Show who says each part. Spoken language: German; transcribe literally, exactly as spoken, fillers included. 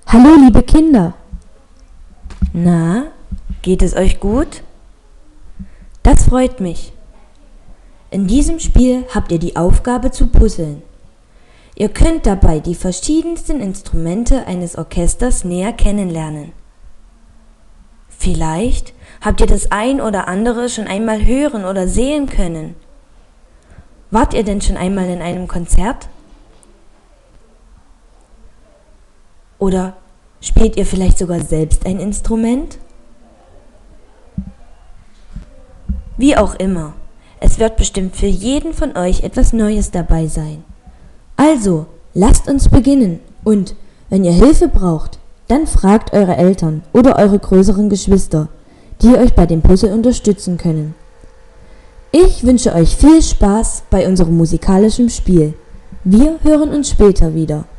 Speaker 1: Hallo liebe Kinder!
Speaker 2: Na, geht es euch gut? Das freut mich. In diesem Spiel habt ihr die Aufgabe zu puzzeln. Ihr könnt dabei die verschiedensten Instrumente eines Orchesters näher kennenlernen. Vielleicht habt ihr das ein oder andere schon einmal hören oder sehen können. Wart ihr denn schon einmal in einem Konzert? Oder spielt ihr vielleicht sogar selbst ein Instrument? Wie auch immer, es wird bestimmt für jeden von euch etwas Neues dabei sein. Also, lasst uns beginnen und, wenn ihr Hilfe braucht, dann fragt eure Eltern oder eure größeren Geschwister, die euch bei dem Puzzle unterstützen können. Ich wünsche euch viel Spaß bei unserem musikalischen Spiel. Wir hören uns später wieder.